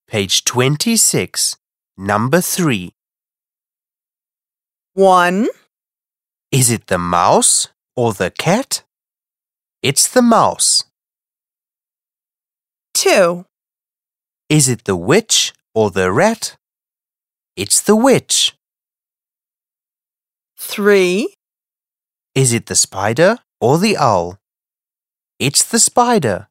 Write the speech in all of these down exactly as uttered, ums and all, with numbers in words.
Page twenty-six, number three. One, Is it the mouse or the cat? It's the mouse. two, Is it the witch or the rat? It's the witch. three, Is it the spider or the owl? It's the spider.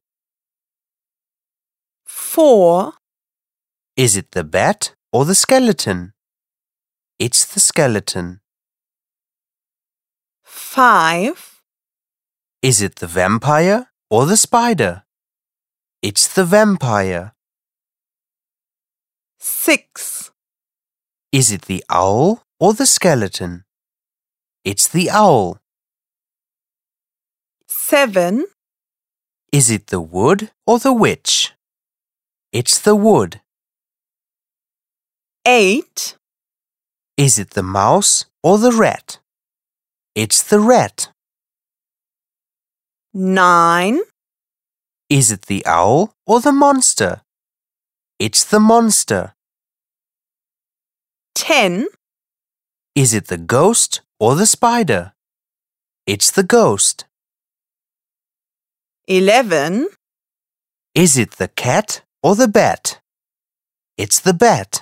four, Is it the bat or the skeleton? It's the skeleton. five, Is it the vampire or the spider? It's the vampire. six, Is it the owl or the skeleton? It's the owl. seven, Is it the wood or the witch? It's the wood. eight, Is it the mouse or the rat? It's the rat. nine, Is it the owl or the monster? It's the monster. ten, Is it the ghost or the spider? It's the ghost. eleven, Is it the cat or the bat? It's the bat.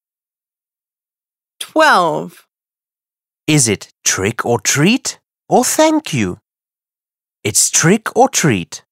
twelve, Is it trick or treat or thank you? It's trick or treat.